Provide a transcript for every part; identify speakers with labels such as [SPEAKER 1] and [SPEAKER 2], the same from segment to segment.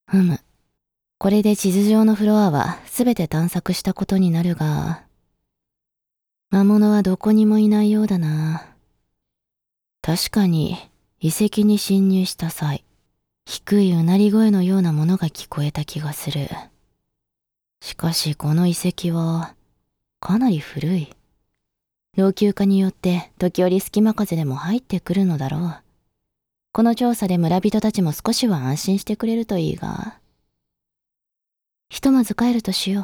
[SPEAKER 1] これで地図上のフロアはすべて探索したことになるが、魔物はどこにもいないようだな。確かに遺跡に侵入した際、低いうなり声のようなものが聞こえた気がする。しかしこの遺跡はかなり古い。老朽化によって時折隙間風でも入ってくるのだろう。この調査で村人たちも少しは安心してくれるといいが、ひとまず帰るとしよ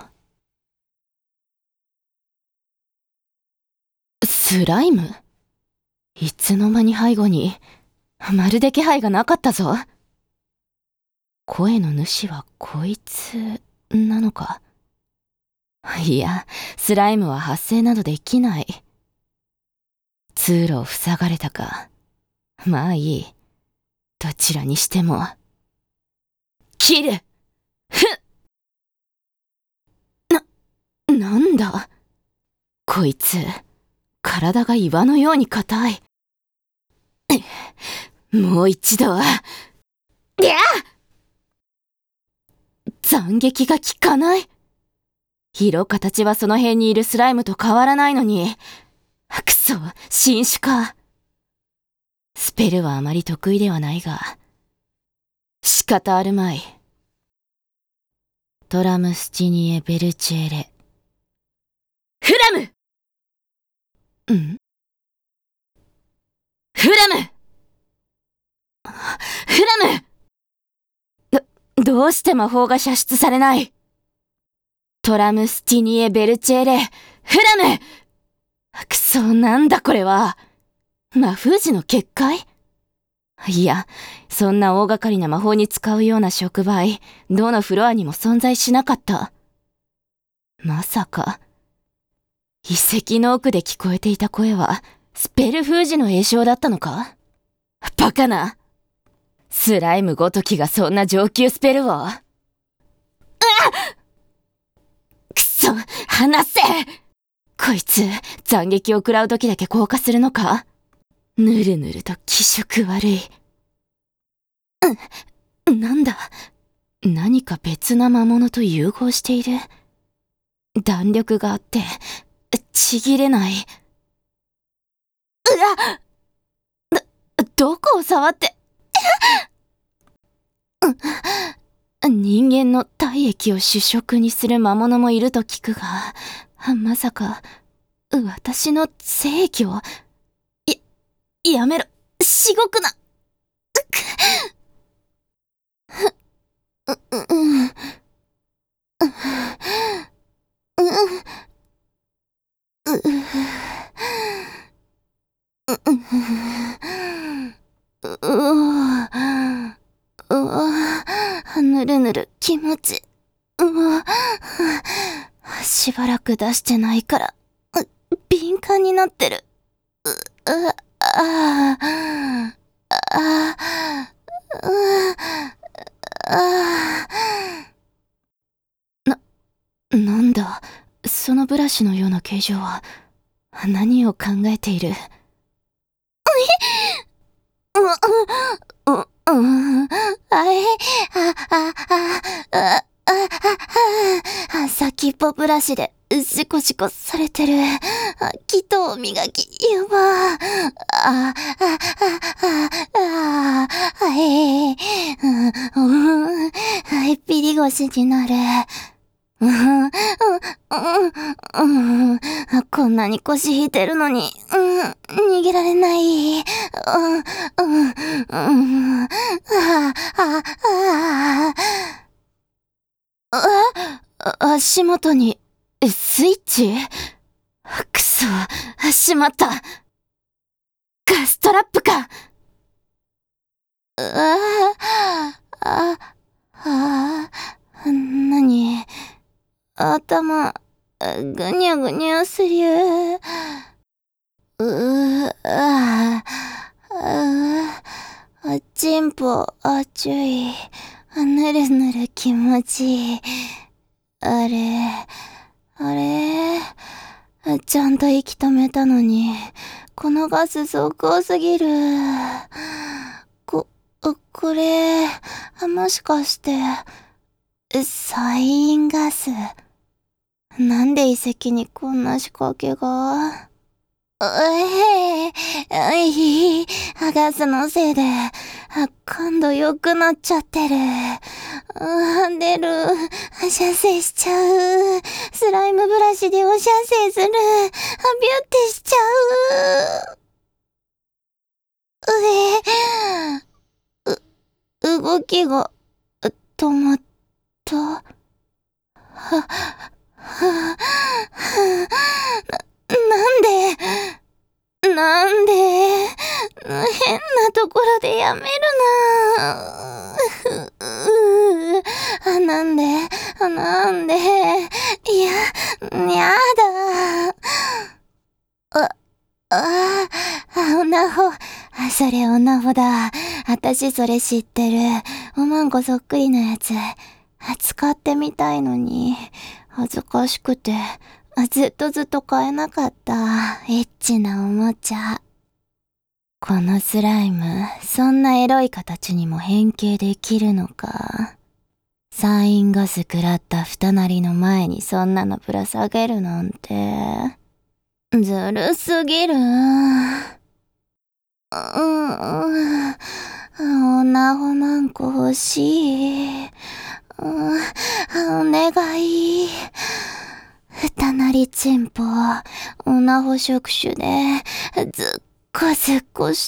[SPEAKER 1] う。スライム？いつの間に背後に、まるで気配がなかったぞ。声の主はこいつなのか？いや、スライムは発生などできない。通路を塞がれたか。まあいい。どちらにしても。切る！なんだ？こいつ、体が岩のように硬い。もう一度。いや！斬撃が効かない。色形はその辺にいるスライムと変わらないのに。くそ、新種か。スペルはあまり得意ではないが、仕方あるまい。トラムスチニエ・ベルチェーレ。フラム！フラム！フラム！どうして魔法が射出されない？トラムスティニエ・ベルチェーレ、フラム！くそ、なんだこれは。魔封じの結界？いや、そんな大掛かりな魔法に使うような触媒、どのフロアにも存在しなかった。まさか、遺跡の奥で聞こえていた声は、スペル封じの詠唱だったのか？バカな。スライムごときがそんな上級スペルを。くそ、離せ！こいつ、斬撃を食らう時だけ硬化するのか？ぬるぬると気色悪い。なんだ？何か別な魔物と融合している？弾力があって、ちぎれない。どこを触って。人間の体液を主食にする魔物もいると聞くが、まさか、私の精液を、やめろ、しごくな。ぬるぬる気持ち。しばらく出してないから、敏感になってる。なんだ、そのブラシのような形状は、何を考えている？先っぽブラシでシコシコされてる。気と磨き、やば。ピリ腰になる。こんなに腰引いてるのに、逃げられない。足元に、スイッチ？くそ、しまった。ガストラップか。何？頭、ぐにゃぐにゃすりゅ。チンポ、熱い。ぬるぬる気持ちいい。あれ、ちゃんと息止めたのに、このガス速攻すぎる。 これ、もしかして、サインガス。なんで遺跡にこんな仕掛けが？ガスのせいで、感度良くなっちゃってる。出る。射精しちゃう。スライムブラシでお射精する。ビュってしちゃう。動きが、止まった。なんで変なところでやめるな。なんでいやだ。オナホ。それオナホだ。私それ知ってる。おまんこそっくりなやつ。使ってみたいのに、恥ずかしくて、ずっと買えなかった。エッチなおもちゃ。このスライム、そんなエロい形にも変形できるのか。サインガス食らった二なりの前にそんなのぶら下げるなんて。ずるすぎる。オナホマンコ欲しい。お願い。二なりチンポ、オナホ触手で、ずっこして。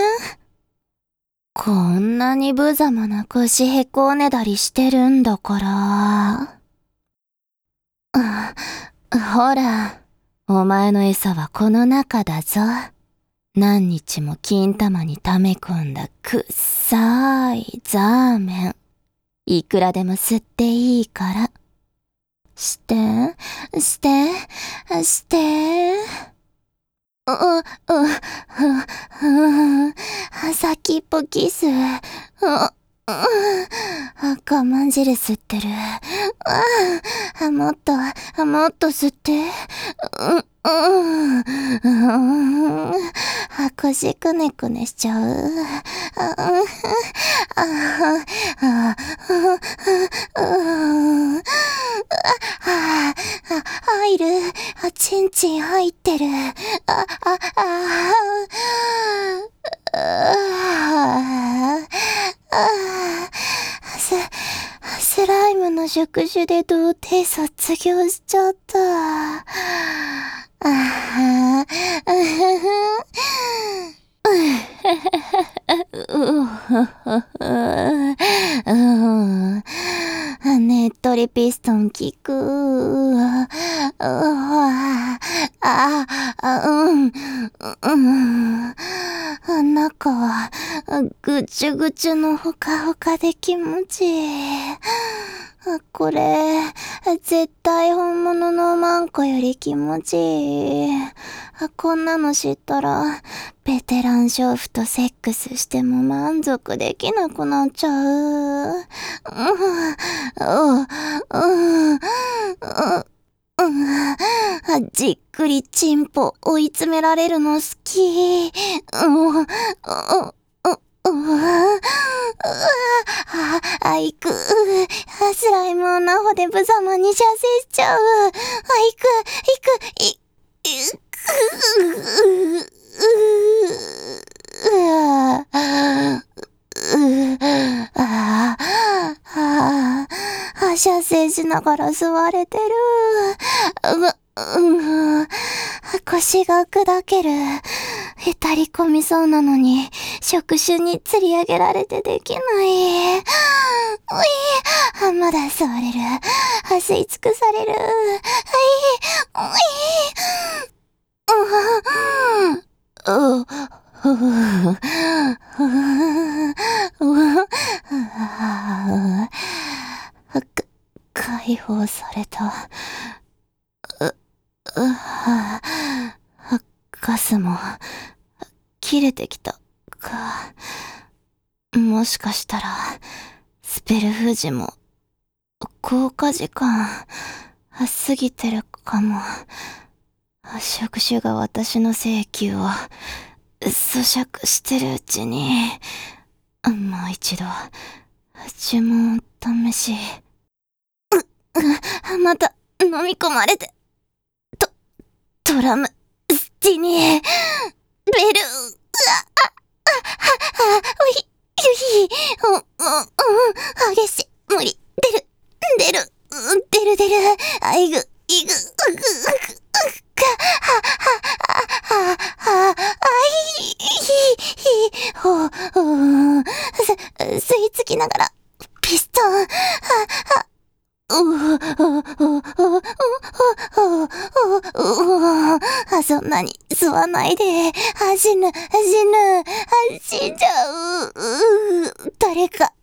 [SPEAKER 1] こんなに無様な腰へこねだりしてるんだから。ほら、お前の餌はこの中だぞ。何日も金玉に溜め込んだくっさーいザーメン。いくらでも吸っていいから。して。先っぽキス。我慢汁吸ってる。もっと吸って。腰くねくねしちゃう。入る。チンチン入ってる。スライムの触手で童貞卒業しちゃった。ねっとりピストン効く。中はぐちゅぐちゅのほかほかで気持ちいい。これ絶対本物のマンコより気持ちいい。こんなの知ったらベテラン娼婦とセックスしても満足できなくなっちゃう。じっくりチンポ追い詰められるの好き。いく。スライムをナホで無様に射精しちゃう。射精しながら吸われてる。腰が砕ける。へたり込みそうなのに、触手に吊り上げられてできない。まだ吸われる。吸い尽くされる。解放された。ガスも切れてきたか。もしかしたらスペル封じも効果時間過ぎてるかも。触手が私の精球を咀嚼してるうちにもう一度、呪文試し。また、飲み込まれて。トラム、スティニエ、ベル、激しい、無理、出る、あいぐ、いぐ、吸い付きながら、ピストン、そんなに吸わないで。死んじゃう。誰か